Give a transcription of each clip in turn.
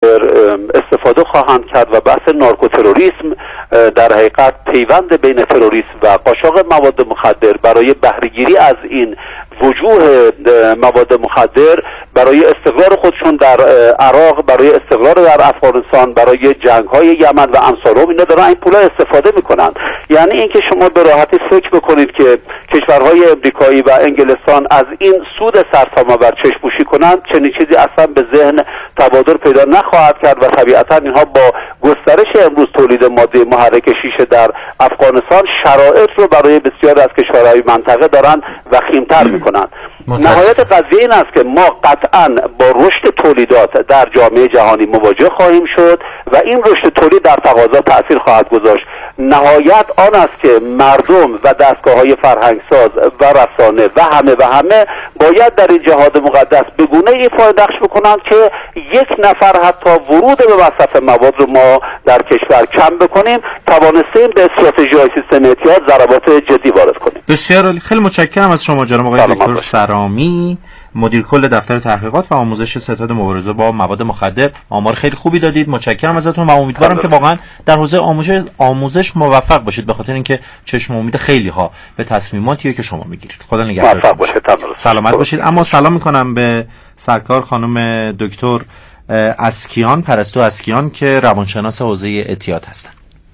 استفاده خواهند کرد و بحث نارکوتروریسم در حقیقت پیوند بین تروریسم و قاچاق مواد مخدر برای بهره‌گیری از این وجوه مواد مخدر برای استقرار خودشون در عراق، برای استقرار در افغانستان، برای جنگ‌های یمن و امثالهم، اینا دارن این پولا استفاده میکنن. یعنی اینکه شما به راحتی فکر بکنید که کشورهای امریکایی و انگلستان از این سود سرسام‌آور چشم‌پوشی کنند، چنین چیزی اصلا به ذهن تبادر پیدا نخواهد کرد و طبیعتا اینها با گسترش امروز تولید ماده محرک شیشه در افغانستان شرایط رو برای بسیاری از کشورهای منطقه دارن وخیم‌تر میکنن. نهایت قضیه این است که ما قطعاً با رشد تولیدات در جامعه جهانی مواجه خواهیم شد و این رشد تولید در تقاضا تأثیر خواهد گذاشت. نهایت آن است که مردم و دستگاه‌های فرهنگساز و رسانه و همه باید در این جهاد مقدس به گونه‌ای ایفای نقش بکنند که یک نفر حتی ورود به مصرف مواد رو ما در کشور کم بکنیم، توانستیم به استراتژی‌های سیستم اعتیاد ضربات جدی وارد کنیم. بسیار عالی. خیلی متشکرم از شما جناب آقای دکتر سرامی، مدیر کل دفتر تحقیقات و آموزش ستاد مبارزه با مواد مخدر. آمار خیلی خوبی دادید، متشکرم ازتون و امیدوارم که واقعا در حوزه آموزش موفق باشید، به خاطر اینکه چشم امید خیلی ها به تصمیماتی که شما میگیرید. خدا نگهدارتون باشه. سلامت باشید. اما سلام میکنم به سرکار خانم دکتر اسکیان، پرستو اسکیان که روانشناس حوزه اعتیاد هستن.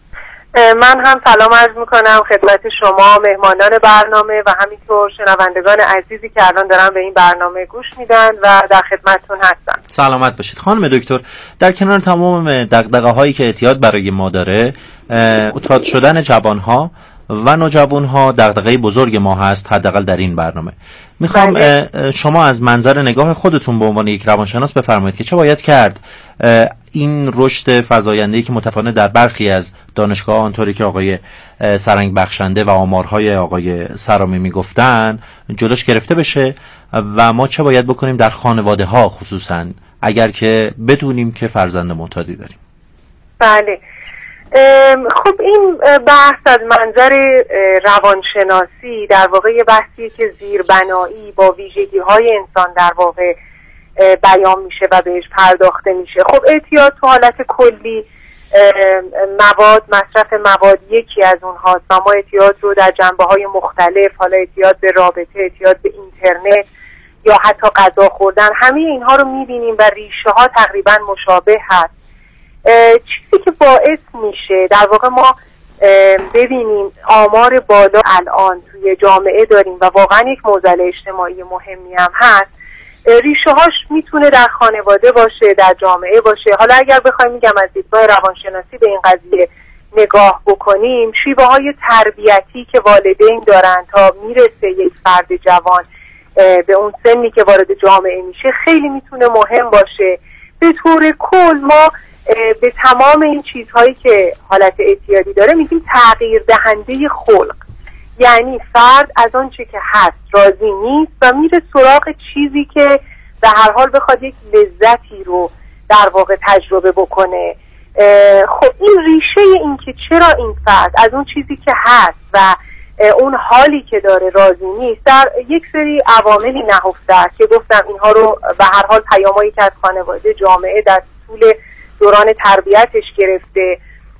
من هم سلام عرض میکنم خدمت شما مهمانان برنامه و همینطور شنوندگان عزیزی که الان دارن به این برنامه گوش میدن و در خدمتتون هستم. سلامت باشید. خانم دکتر، در کنار تمام دغدغه هایی که اعتیاد برای ما داره، معتاد شدن جوانها و نوجوانها دغدغه بزرگ ما هست، حداقل در این برنامه. میخوام شما از منظر نگاه خودتون به عنوان یک روانشناس بفرمایید که چه باید کرد این رشد فزاینده‌ای که متفاوت در برخی از دانشگاه آنطوری که آقای سرنگ بخشنده و آمارهای آقای سرامی میگفتن جلوش گرفته بشه و ما چه باید بکنیم در خانواده ها، خصوصا اگر که بدونیم که فرزند معتادی داریم. بله، خب این بحث از منظر روانشناسی در واقع یه بحثیه که زیربنایی با ویژگی‌های انسان در واقع بیان میشه و بهش پرداخته میشه. خب اعتیاد تو حالت کلی مصرف مواد یکی از اونهاست و ما اعتیاد رو در جنبه‌های مختلف، حالا اعتیاد به رابطه، اعتیاد به اینترنت یا حتی غذا خوردن، همه اینها رو میبینیم و ریشه ها تقریبا مشابه هست. چیزی که باعث میشه در واقع ما ببینیم آمار بالا الان توی جامعه داریم و واقعا یک معضل اجتماعی مهمی هم هست، ریشه هاش میتونه در خانواده باشه، در جامعه باشه. حالا اگر بخوایم میگم از دیدگاه روانشناسی به این قضیه نگاه بکنیم، شیوه های تربیتی که والدین دارن تا میرسه یک فرد جوان به اون سنی که وارد جامعه میشه خیلی میتونه مهم باشه. به طور کل ما به تمام این چیزهایی که حالت اعتیادی داره میگیم تغییر دهنده خلق، یعنی فرد از آن چه که هست راضی نیست و میره سراغ چیزی که به هر حال بخواد یک لذتی رو در واقع تجربه بکنه. خب این ریشه این که چرا این فرد از اون چیزی که هست و اون حالی که داره راضی نیست در یک سری عواملی نهفته است که گفتم اینها رو به هر حال پیامایی که از خانواده، جامعه در طول دوران تربیتش گرفته.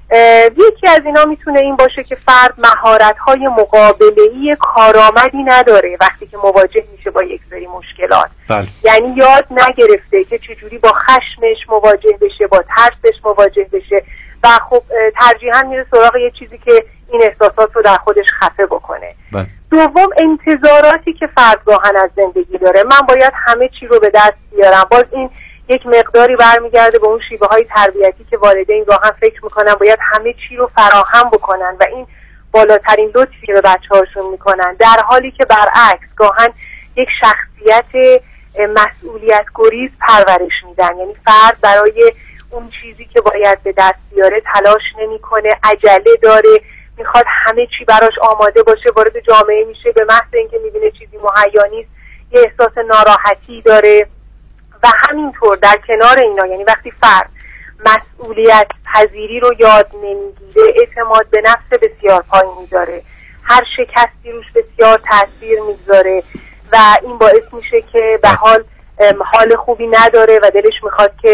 یکی از اینا میتونه این باشه که فرد مهارت‌های مقابله‌ای کارآمدی نداره وقتی که مواجه میشه با یک سری مشکلات. یعنی یاد نگرفته که چجوری با خشمش مواجه بشه، با ترسش مواجه بشه و خب ترجیحاً میره سراغ یه چیزی که این احساسات رو در خودش خفه بکنه. دوم، انتظاراتی که فرد گاهن از زندگی داره، من باید همه چی رو به دست بیارم. باز این یک مقداری برمیگرده به اون شیوه های تربیتی که والدین گاهن فکر میکنن باید همه چی رو فراهم بکنن و این بالاترین لطفی که به بچه‌هاشون میکنن، در حالی که برعکس گاهن یک شخصیت مسئولیت گریز پرورش میدن. یعنی فرد برای اون چیزی که باید به دست بیاره تلاش نمیکنه، عجله داره، میخواد همه چی براش آماده باشه، وارد جامعه میشه به محض اینکه میبینه چیزی مهیا نیست یه احساس ناراحتی داره. و همینطور در کنار اینا، یعنی وقتی فرد مسئولیت پذیری رو یاد نمیگیره، اعتماد به نفس بسیار پایینی داره، هر شکستی روش بسیار تاثیر میگذاره و این باعث میشه که به حال خوبی نداره و دلش میخواد که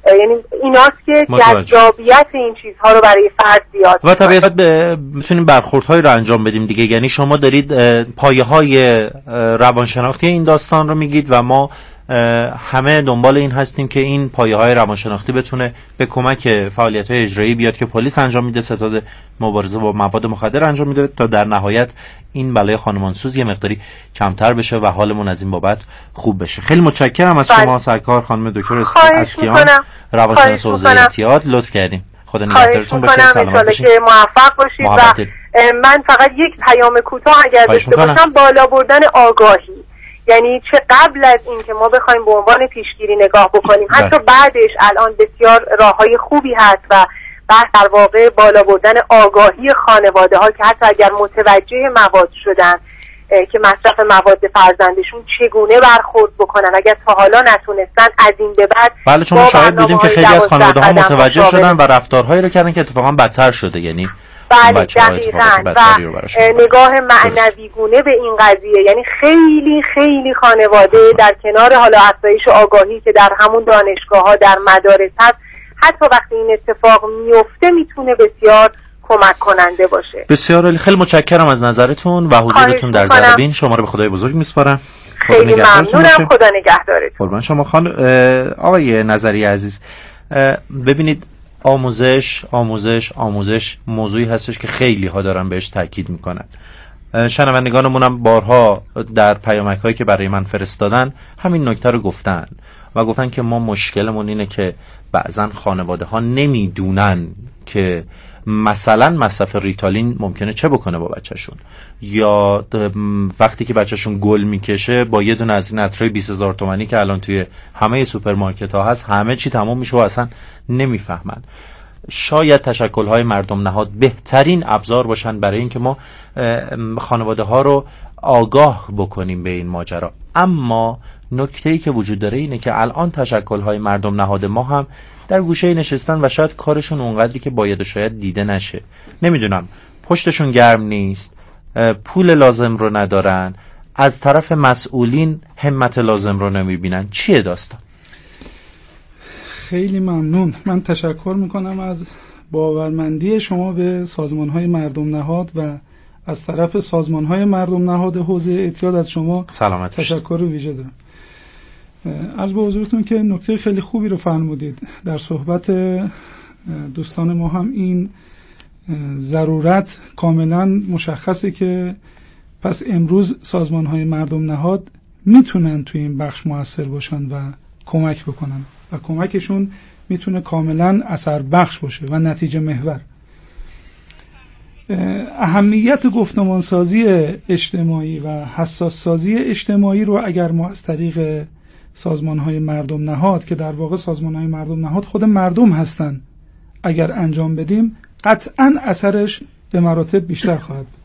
یعنی ایناست که جذابیت این چیزها رو برای فرد زیاد و طبیعت میتونیم برخوردهایی رو انجام بدیم دیگه. یعنی شما دارید پایه‌های روانشناختی این داستان رو میگید و ما همه دنبال این هستیم که این پایه‌های روانشناختی بتونه به کمک فعالیت‌های اجرایی بیاد که پلیس انجام میده، ستاد مبارزه با مواد مخدر انجام میده، تا در نهایت این بلای خانمانسوز یه مقداری کمتر بشه و حالمون از این بابت خوب بشه. خیلی متشکرم از شما سرکار خانم دکتر اسکیان، روانشناس حوزه اعتیاد. لطف کردیم. خدا نگهدارتون باشه. سلامت باشید. موفق باشید. و من فقط یک پیام کوتاه اگر داشته باشم، بالا بردن آگاهی، یعنی چه قبل از این که ما بخوایم به عنوان پیشگیری نگاه بکنیم، حتی بعدش الان بسیار راههای خوبی هست و بحث در واقع بالا بردن آگاهی خانواده ها که حتی اگر متوجه مواد شدن که مصرف مواد فرزندشون چگونه برخورد بکنن، اگر تا حالا نتونستن از این به بعد. بله، چون شاهد بودیم که خیلی از خانواده ها متوجه شدن و رفتارهایی رو کردن که اتفاقا بدتر شده. یعنی بله دقیقاً، و نگاه معنوی گونه به این قضیه، یعنی خیلی خیلی خانواده در کنار حالا افزایش آگاهی که در همون دانشگاه ها، در مدارس هست، حتی وقتی این اتفاق میفته میتونه بسیار کمک کننده باشه. بسیار عالی، خیلی متشکرم از نظرتون و حضورتون در زربین. شما رو به خدای بزرگ میسپارم. خیلی ممنونم. خدا نگهدارتون. قربان شما. آقای نظری عزیز، ببینید آموزش موضوعی هستش که خیلی ها دارن بهش تاکید میکنن. شنوندگانمونم بارها در پیامک‌هایی که برای من فرستادن همین نکته رو گفتن و گفتن که ما مشکلمون اینه که بعضن خانواده ها نمیدونن که مثلا مصرف ریتالین ممکنه چه بکنه با بچهشون، یا وقتی که بچهشون گل میکشه با یه دونه از این عطرای 20,000 تومانی که الان توی همه سوپرمارکت ها هست همه چی تمام میشه و اصلا نمیفهمن. شاید تشکل‌های مردم نهاد بهترین ابزار باشن برای اینکه ما خانواده ها رو آگاه بکنیم به این ماجرا. اما نکته‌ای که وجود داره اینه که الان تشکل‌های مردم نهاد ما هم در گوشه نشستن و شاید کارشون اونقدری که باید و شاید دیده نشه. نمیدونم، پشتشون گرم نیست، پول لازم رو ندارن، از طرف مسئولین همت لازم رو نمیبینن. چیه داستان؟ خیلی ممنون. من تشکر میکنم از باورمندی شما به سازمان‌های مردم نهاد و از طرف سازمان‌های مردم نهاد حوزه اعتیاد از شما تشکر ویژه دارم. عرض به حضورتون که نکته خیلی خوبی رو فرمودید. در صحبت دوستان ما هم این ضرورت کاملا مشخصه که پس امروز سازمان‌های مردم نهاد میتونن توی این بخش مؤثر باشن و کمک بکنن و کمکشون میتونه کاملا اثر بخش باشه و نتیجه محور. اهمیت گفتمانسازی اجتماعی و حساس سازی اجتماعی رو اگر ما از طریق سازمان‌های مردم نهاد که در واقع سازمان‌های مردم نهاد خود مردم هستن اگر انجام بدیم، قطعاً اثرش به مراتب بیشتر خواهد بود.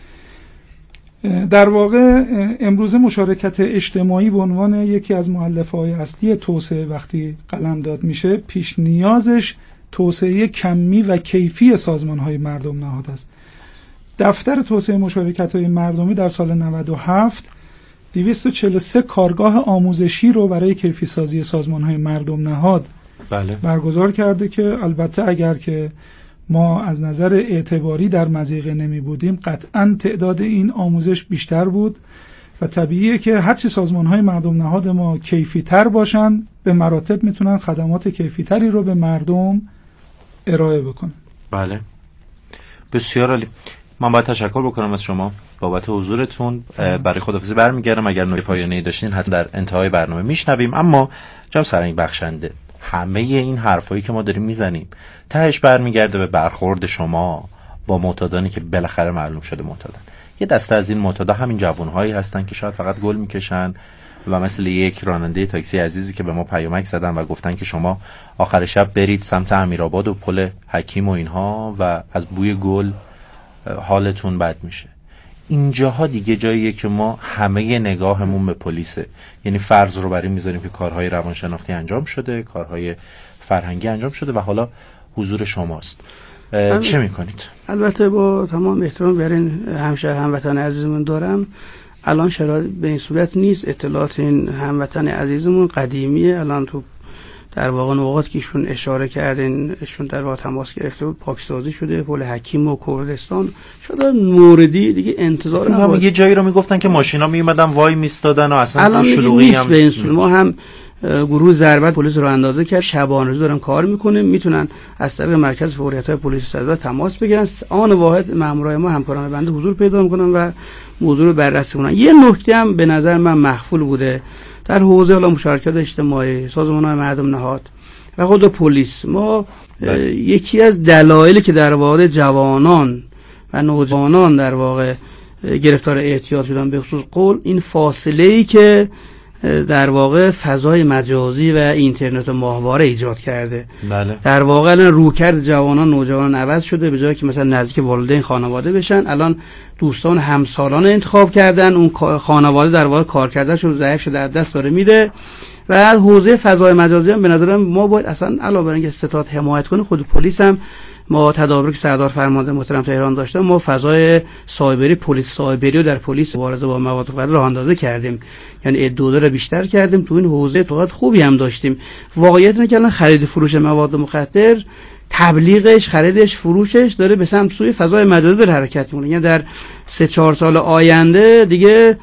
در واقع امروز مشارکت اجتماعی به عنوان یکی از مؤلفه‌های اصلی توسعه وقتی قلمداد میشه، پیش نیازش توسعه کمی و کیفی سازمان‌های مردم نهاد است. دفتر توسعه مشارکت‌های مردمی در سال 97 243 کارگاه آموزشی رو برای کیفی سازی سازمان‌های مردم نهاد برگزار کرده که البته اگر که ما از نظر اعتباری در مضیقه نمی بودیم قطعاً تعداد این آموزش بیشتر بود و طبیعیه که هرچی سازمان‌های مردم نهاد ما کیفی تر باشن به مراتب میتونن خدمات کیفی تری رو به مردم ارائه بکنن. بله، بسیار عالی. من باید تشکر بکنم از شما بابت حضورتون. برای خداحافظی برمیگردم. اگر نکته پایانی داشتین حتما در انتهای برنامه میشنویم. اما جناب سرهنگ بخشنده، همه این حرفایی که ما داریم میزنیم تهش برمیگرده به برخورد شما با معتادانی که بالاخره معلوم شده معتادن. یه دسته از این معتادا همین جوانهایی هستن که شاید فقط گل میکشن و مثل یک راننده تاکسی عزیزی که به ما پیامک زدن و گفتن که شما آخر شب برید سمت امیرآباد و پل حکیم و اینها و از بوی گل حالتون بد میشه. اینجاها دیگه جاییه که ما همه نگاهمون به پلیسه. یعنی فرض رو برای میذاریم که کارهای روانشناختی انجام شده، کارهای فرهنگی انجام شده و حالا حضور شماست. چه میکنید؟ البته با تمام احترام برای هموطن عزیزمون دارم، الان شرایط به این صورت نیست. اطلاعات این هموطن عزیزمون قدیمیه، الان تو در واقع نقاط که ایشون اشاره کردین، ایشون در واقع تماس گرفته بود، پاکسازی شده، پل حکیم و کردستان شده موردی دیگه انتظار هم یه جایی رو میگفتن که ماشینا میومدن وای میستادن و اصلا شلوغی هم به این صورت. ما هم گروه ضربت پلیس رو اندازه کرد، شبانه روز دارن کار میکنه، میتونن از طریق مرکز فوریت‌های پلیس صدر تماس بگیرن، آن واحد مامورای ما همکاران بنده حضور پیدا میکنن و موضوع رو بررسی کنن. یه نکته هم به نظر من مخفول بوده در حوزه مشارکت اجتماعی، سازمان‌های مردم نهاد و خود پلیس. ما یکی از دلایلی که در واقع جوانان و نوجوانان در واقع گرفتار اعتیاد شدن به خصوص قول، این فاصله‌ای که در واقع فضای مجازی و اینترنت و ماهواره ایجاد کرده. بله. در واقع الان رویکرد جوانان نوجوانان عوض شده، به جایی که مثلا نزدیک والدین خانواده بشن، الان دوستان همسالان انتخاب کردن، اون خانواده در واقع کار کردنشون ضعیف شده، از دست داره میده. و حوزه فضای مجازی هم به نظرم ما باید اصلا علاوه بر اینکه ستاد حمایت کنه، خود پلیس هم ما تدابیری که سردار فرمانده محترم تهران داشتن، ما فضای سایبری، پلیس سایبری رو در پلیس مبارزه با مواد مخدر راه اندازی کردیم، یعنی اعداد رو بیشتر کردیم، تو این حوزه توقعات خوبی هم داشتیم. واقعیت اینه که الان خرید فروش مواد مخدر، تبلیغش، خریدش، فروشش داره به سمت سوی فضای مجازی داره حرکت میکنه. یعنی در 3-4 سال آینده دیگه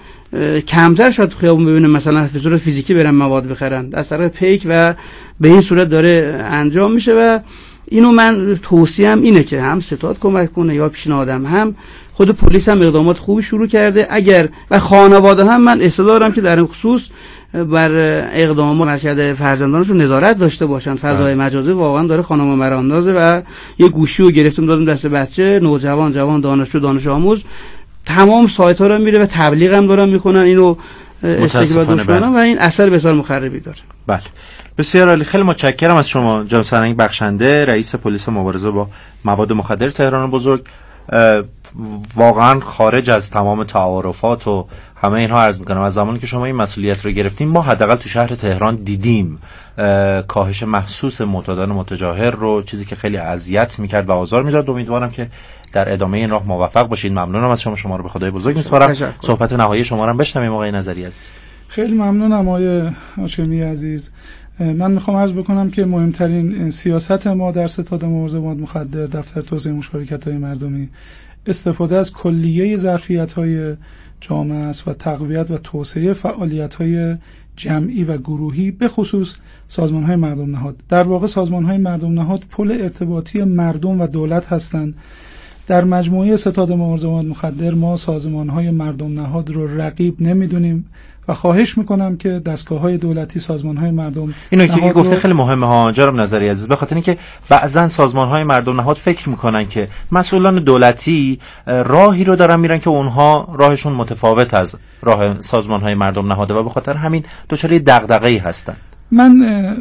کمتر شاید خیابون ببینیم مثلا به صورت فیزیکی برن مواد بخرن، از طریق پیک و به این صورت داره انجام میشه. و اینو من توصیه‌ام اینه که هم ستاد کمک کنه یا پیشنهادم، هم خود پلیس هم اقدامات خوبی شروع کرده، اگر و خانواده هم من استعداد دارم که در این خصوص بر اقدامات مرکز فرزندانشون نظارت داشته باشن. فضای مجازی واقعا داره خانم مراندازه و یه گوشی رو گرفتیم دادیم دست بچه، نوجوان، جوان، دانشجو، دانش آموز، تمام سایت ها رو میره و تبلیغ هم دارن میکنن اینو استقبال دشمنان و این اثر بسیار مخربی داره. بله، بسیار عالی. خیلی متشکرم از شما جناب سرهنگ بخشنده، رئیس پلیس مبارزه با مواد مخدر تهران بزرگ. واقعا خارج از تمام تعارفات و همه اینها عرض میکنم، از زمانی که شما این مسئولیت رو گرفتیم ما حداقل تو شهر تهران دیدیم کاهش محسوس معتادان متجاهر رو، چیزی که خیلی اذیت میکرد و آزار میداد. امیدوارم که در ادامه این راه موفق باشید. ممنونم از شما رو به خدای بزرگ میسپارم. صحبت نهایی شما رو هم بشنویم آقای نظری عزیز. خیلی ممنونم آقای هاشمی عزیز. من میخوام عرض بکنم که مهمترین سیاست ما در ستاد مبارزه با مواد مخدر، دفتر توسعه مشارکت‌های مردمی، استفاده از کلیه ظرفیت‌های جامعه است و تقویت و توسعه فعالیت‌های جمعی و گروهی، به خصوص سازمان‌های مردم نهاد. در واقع سازمان‌های مردم نهاد پل ارتباطی مردم و دولت هستند. در مجموعه ستاد مبارزه با مواد مخدر ما سازمان‌های مردم نهاد رو رقیب نمی‌دونیم و خواهش میکنم که دستگاه‌های دولتی، سازمان‌های مردم اینو که گفته خیلی مهمه ها جناب نظری عزیز، به خاطر اینکه بعضن سازمان‌های مردم نهاد فکر میکنن که مسئولان دولتی راهی رو دارن میرن که اونها راهشون متفاوت از راه سازمان‌های مردم نهاده و به خاطر همین دچار دغدغه‌ای هستن. من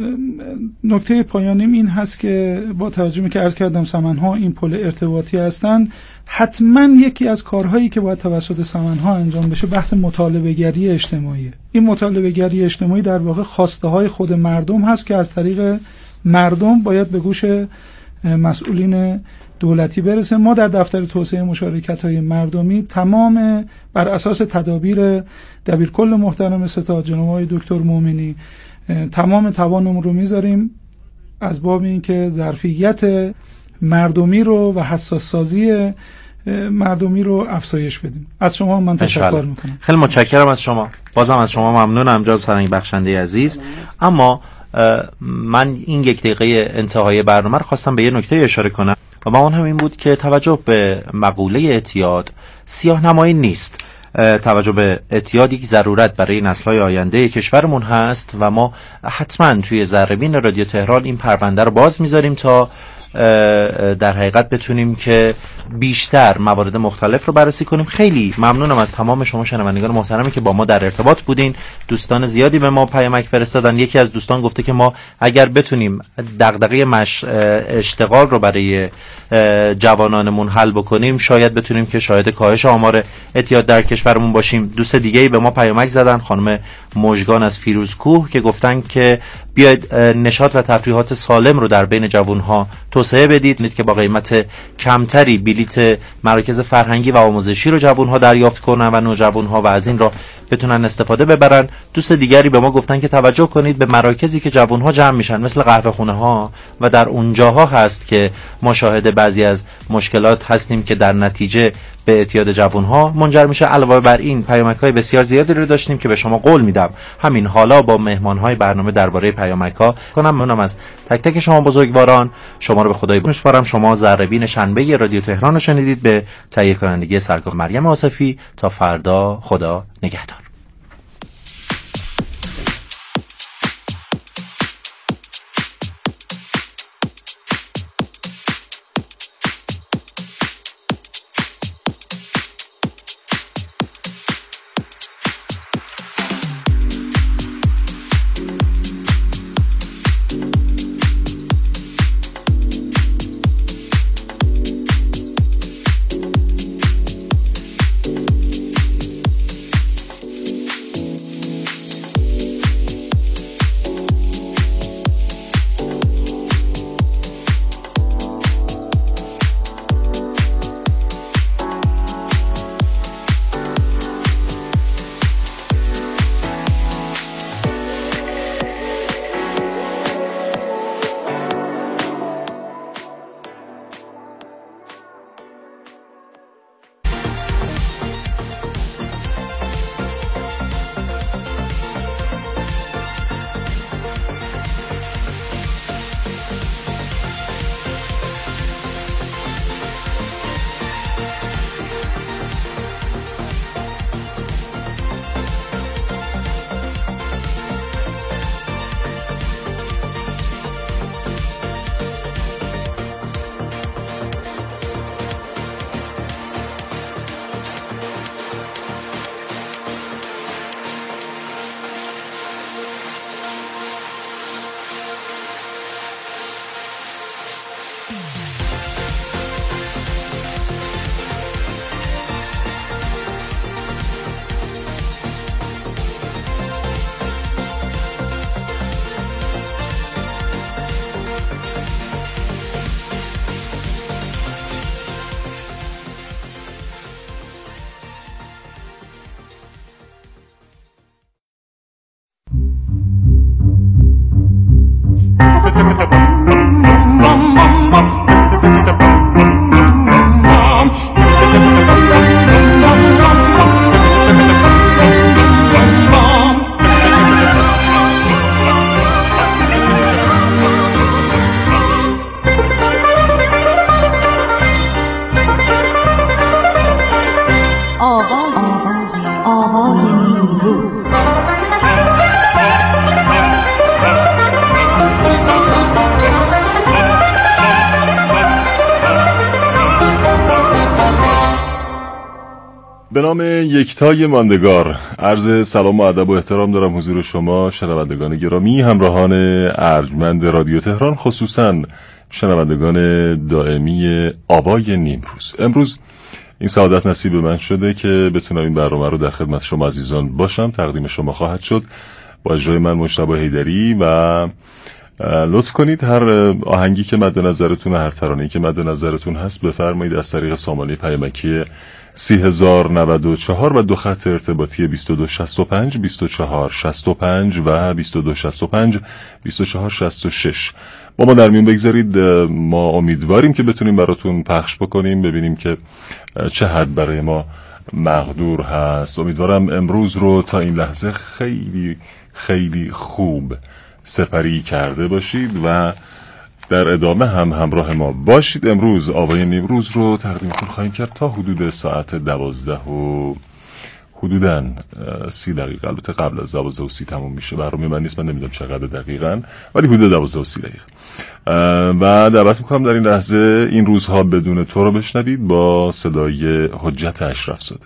نکته پایانیم این هست که با توجه که عرض کردم سمن‌ها این پل ارتباطی هستند، حتما یکی از کارهایی که باید توسط سمن‌ها انجام بشه بحث مطالبه‌گری اجتماعی. این مطالبه‌گری اجتماعی در واقع خواسته‌های خود مردم هست که از طریق مردم باید به گوش مسئولین دولتی برسه. ما در دفتر توسعه مشارکت‌های مردمی تمام بر اساس تدابیر دبیرکل محترم ستاد جناب آقای دکتر مومنی تمام توانمون رو میذاریم از باب اینکه ظرفیت مردمی رو و حساس سازی مردمی رو افزایش بدیم. از شما من تشکر میکنم. خیلی متشکرم از شما. بازم از شما ممنونم جناب سرهنگ بخشنده عزیز. اما من این 1 دقیقه انتهای برنامه رو خواستم به یه نکته اشاره کنم و اون هم این بود که توجه به مقوله اعتیاد سیاه‌نمایی نیست. توجه به اعتیاد یک ضرورت برای نسل‌های آینده کشورمون هست و ما حتما توی ذره‌بین رادیو تهران این پرونده رو باز میذاریم تا در حقیقت بتونیم که بیشتر موارد مختلف رو بررسی کنیم. خیلی ممنونم از تمام شما شنوندگان محترمی که با ما در ارتباط بودین. دوستان زیادی به ما پیامک فرستادن. یکی از دوستان گفته که ما اگر بتونیم دغدغه اشتغال رو برای جوانانمون حل بکنیم شاید بتونیم که شاهد کاهش آمار اعتیاد در کشورمون باشیم. دوست دیگه‌ای به ما پیامک زدن، خانم مژگان از فیروزکوه، که گفتن که بیاید نشاط و تفریحات سالم رو در بین جوانها توسعه بدید که با قیمت کمتری بلیت مراکز فرهنگی و آموزشی رو جوانها دریافت کنن و نوجوانها و از این راه بتونن استفاده ببرن. دوست دیگری به ما گفتن که توجه کنید به مراکزی که جوانها جمع میشن مثل قهوه خونه ها و در اونجاها هست که ما شاهد بعضی از مشکلات هستیم که در نتیجه به اعتیاد جوانها منجر میشه. علاوه بر این پیامک‌های بسیار زیادی رو داشتیم که به شما قول میدم همین حالا با مهمان‌های برنامه درباره پیامک‌ها کنم. ممنونم از تک تک شما بزرگواران. شما رو به خدای میسپارم. شما ذره‌بین شنبه رادیو تهران رو شنیدید به تهیه کنندگی سرکار مریم آصفی. تا فردا، خدا نگهدار. به نام یکتای ماندگار عرض سلام و ادب و احترام دارم حضور شما شنوندگان گرامی، همراهان ارجمند رادیو تهران، خصوصا شنوندگان دائمی آوای نیمروز. امروز این سعادت نصیب من شده که بتونم این برنامه رو در خدمت شما عزیزان باشم. تقدیم شما خواهد شد با اجرای من مجتبی حیدری و لطف کنید هر آهنگی که مد نظرتون، هر ترانه‌ای که مد نظرتون هست بفرمایید از طریق سامانه پیامکی 3094 و دو خط ارتباطی 2265 2465 و 2265 2466 با ما در میون بگذارید. ما امیدواریم که بتونیم براتون پخش بکنیم، ببینیم که چه حد برای ما مقدور هست. امیدوارم امروز رو تا این لحظه خیلی خیلی خوب سپری کرده باشید و در ادامه هم همراه ما باشید. امروز آوای نیمروز رو تقدیمتون خواهیم کرد تا حدود ساعت 12 و حدوداً 30 دقیقه. البته قبل از 12 و 30 تموم میشه برنامه من نیست، من نمیدونم چقدر دقیقاً، ولی حدود 12 و 30 دقیقه. و دعوت میکنم در این لحظه این روزها بدون تو رو بشنوید با صدای حجت اشرف زاده.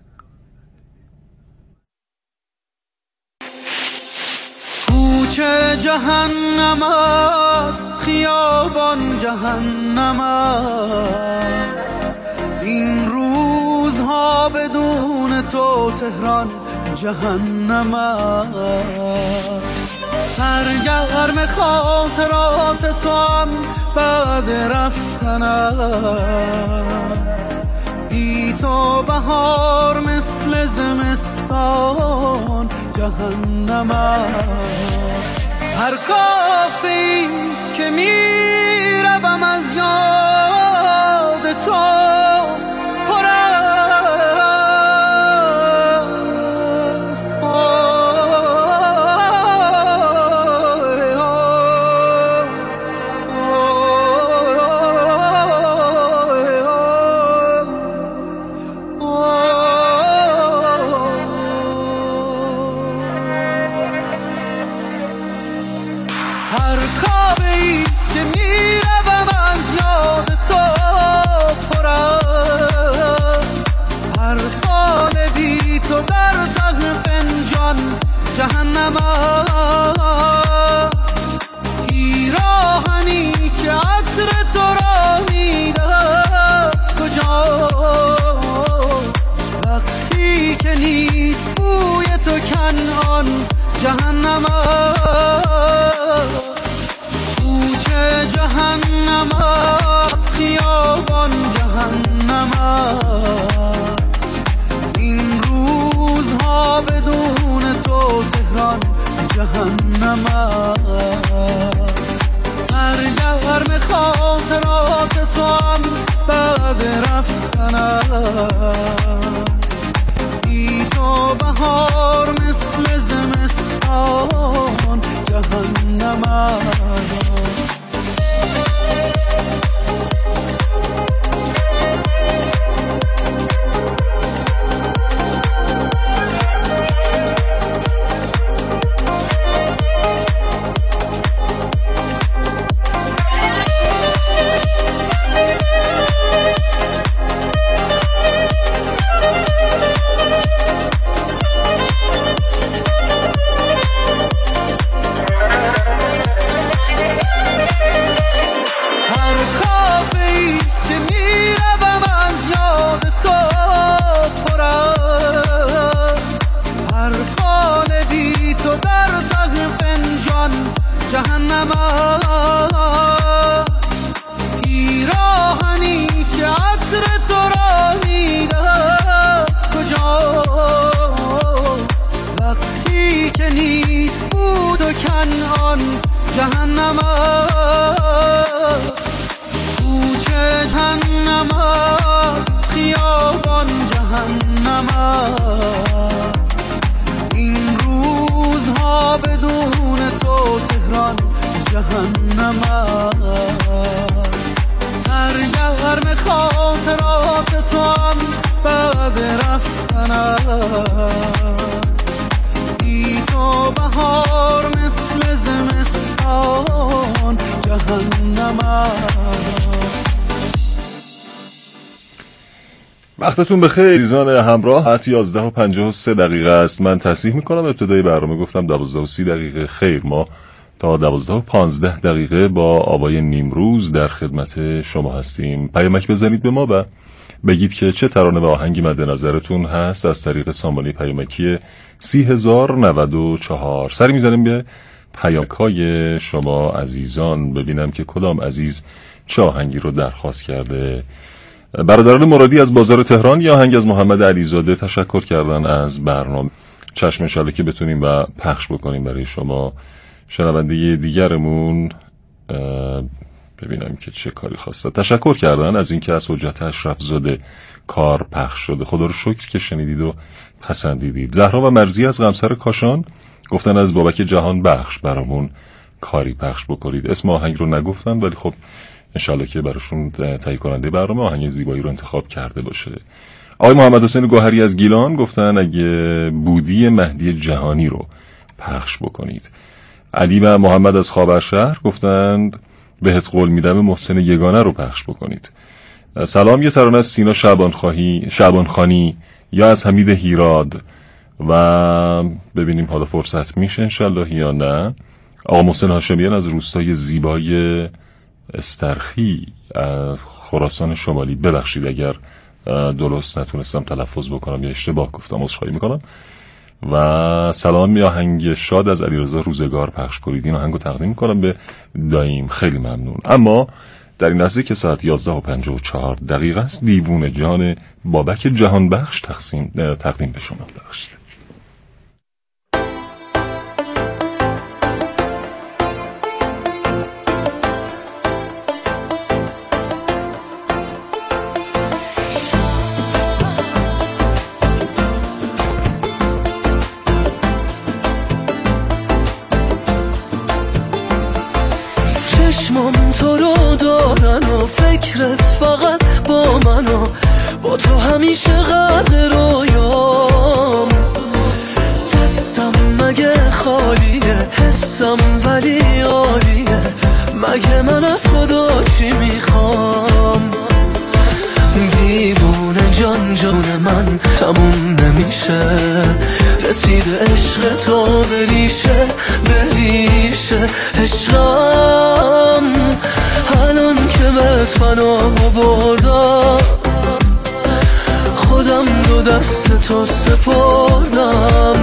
کوچه جهنم است، خیابان جهنم است، این روزها بدون تو تهران جهنم است. سرگرم خاطرات تو هم بعد رفتنم، بی تو بهار مثل زمستان جهنم است. هر کافی که میروم از یاد تو جهنم است. پیراهنی که عطر تو را میدهد کجاست؟ وقتی که نیست بوی تو کنعان جهنم است. کوچه جهنم است، خیابان جهنم است. این روزها بدون تو تهران جهنم است. سرگرم خاطرات تو هم بعد رفتنم. بی تو بهار مثل زمستان جهنم است. جهنم است. پیراهنی که عطر تو را میدهد کجاست؟ وقتی که نیست بود و کنعان جهنم است. کوچه جهنم است، خیابان جهنم است. این روزها بدون تو تهران جهنم است. سرگرم خاطرات تو هم بعد رفتنم. بی تو بهار مثل زمستان جهنم است. وقتتون بخیر عزیزان همراه. ساعت 11:53 است. من تصحیح میکنم ابتدای برنامه گفتم 12:30. خیر، ما تا 12:15 با آوای نیمروز در خدمت شما هستیم. پیامک بزنید به ما و بگید که چه ترانه و آهنگی مد نظرتون هست از طریق سامانه پیامکی 30094. سری میزنیم به پیامک‌های شما عزیزان ببینم که کدام عزیز چه آهنگی رو درخواست کرده. برادران مرادی از بازار تهران یا آهنگ از محمد علیزاده تشکر کردن از برنامه. چشم انشالله که بتونیم و پخش بکنیم برای شما. شنونده دیگرمون ببینم که چه کاری خواسته. تشکر کردن از اینکه از حجت اشرف زاده کار پخش شده. خدا رو شکر که شنیدید و پسندیدید. زهرا و مرزی از غمسر کاشان گفتن از بابک جهان بخش برامون کاری پخش بکنید. اسم آهنگ رو نگفتن ولی خب انشالله که براشون تهیه کننده برنامه آهنگ زیبایی رو انتخاب کرده باشه. آقای محمد حسین گوهری از گیلان گفتن اگه بودی مهدی جهانی رو پخش بکنید. علی و محمد از خاورشهر گفتند بهت قول میدم محسن یگانه رو پخش بکنید. سلام، یه ترانه از سینا شعبانخانی یا از حمید هیراد و ببینیم حالا فرصت میشه انشالله یا نه. آقا محسن هاشمیان از روستای زیبای استرخی خراسان شمالی، ببخشید اگر درست نتونستم تلفظ بکنم یا اشتباه گفتم، عذرخواهی میکنم. و سلام یا آهنگ شاد از علیرضا روزگار پخش کنید. این آهنگو تقدیم میکنم به دایم. خیلی ممنون. اما در این لحظه که ساعت 11:54 است، دیوونه جان بابک جهانبخش تقدیم به شما داشت. چشمم تو رو دارن و فکرت فقط با من و با تو همیشه غرق رویام. دستم مگه خالیه، حسم ولی عالیه، مگه من از خدا چی میخوام؟ دیوونه جان جان من تموم نمیشه، رسیده عشق تو بریشه بریشه عشقم. الان که بهت پناه بردم، خودم رو دست تو سپردم.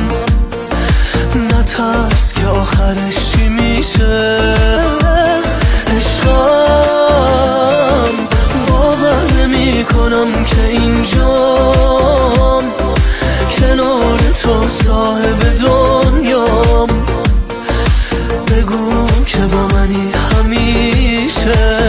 نترس که آخرش چی میشه عشقم. باور نمی کنم که اینجام، کنار تو صاحب دنیام. بگو که با منی همیشه.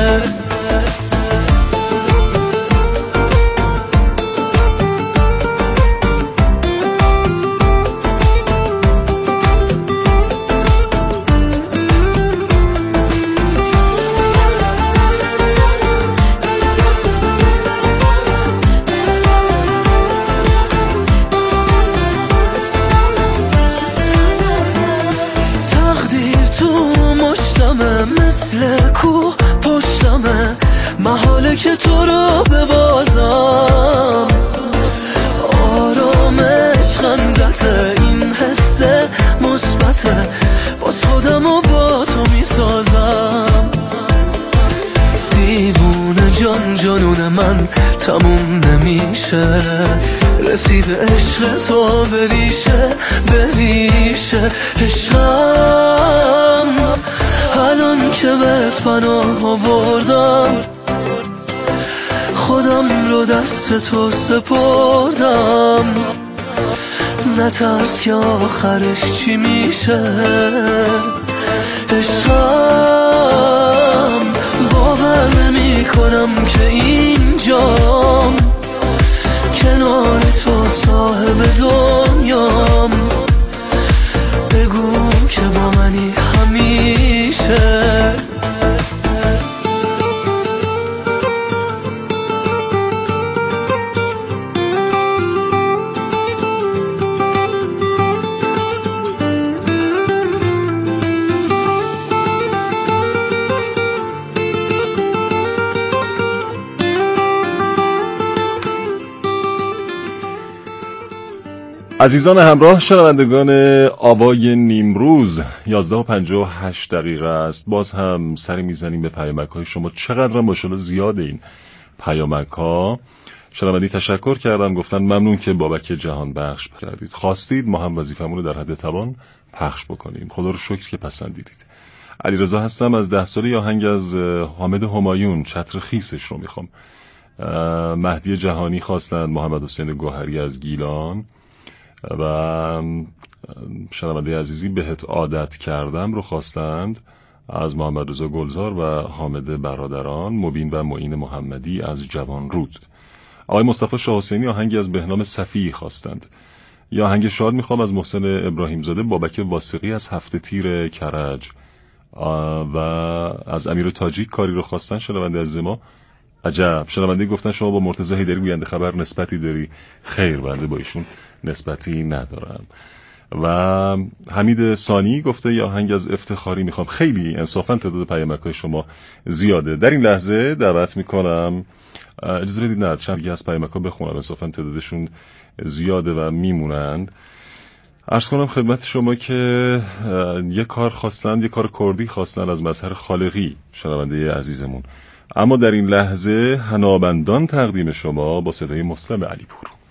مثل کوه پشتمه، محاله که تو رو ببازم. آرامش خندته، این حس مثبته، باز خودم و با تو میسازم. دیوونه جان جانون من تموم نمیشه، رسیده عشق تو بریشه بریشه عشقم. الان که بهت پناه بردم، خودم رو دست تو سپردم. نترس که آخرش چی میشه عشقم. باور نمی کنم که اینجام، کنار تو صاحب دنیام. بگو که با منی همیشه. عزیزان همراه شنوندگان آوای نیمروز، 11:58 است. باز هم سری میزنیم به پیامک‌های شما. چقدر ماشاءالله زیاده این پیامک‌ها. شنوندی تشکر کردن، گفتن ممنون که بابک جهانبخش کردید، خواستید ما هم وظیفمون رو در حد توان پخش بکنیم. خدا رو شکر که پسندیدید. علیرضا هستم از 10 ساله. آهنگ از حامد همایون چتر خیسش رو میخوام. مهدی جهانی خواستند، محمد حسین گوهری از گیلان و شنونده عزیزی بهت عادت کردم رو خواستند از محمد رضا گلزار و حامد برادران. مبین و معین محمدی از جوان رود. آقای مصطفی شاه حسینی آهنگی از بهنام صفی خواستند. یا آهنگ شاد میخوام از محسن ابراهیم زاده، بابک واسقی از هفته تیر کرج و از امیر تاجیک کاری رو خواستن شنونده از ما. عجب، شنونده گفتن شما با مرتضی حیدری گوینده خبر نسبتی داری. خیر، بنده با ایشون نسبتی ندارم. و حمید ثانی گفته یا آهنگ از افتخاری میخوام. خیلی انصافا تعداد پیامک‌های شما زیاده. در این لحظه دعوت میکنم، اجازه بدید نه چند از پیامک‌ها بخونم، انصافا تعدادشون زیاده و میمونند. عرض کنم خدمت شما که یک کار خواستند، یک کار کردی خواستند از مظهر خالقی شنونده عزیزمون. اما در این لحظه حنابندان تقدیم شما با صدای مسلم علیپور.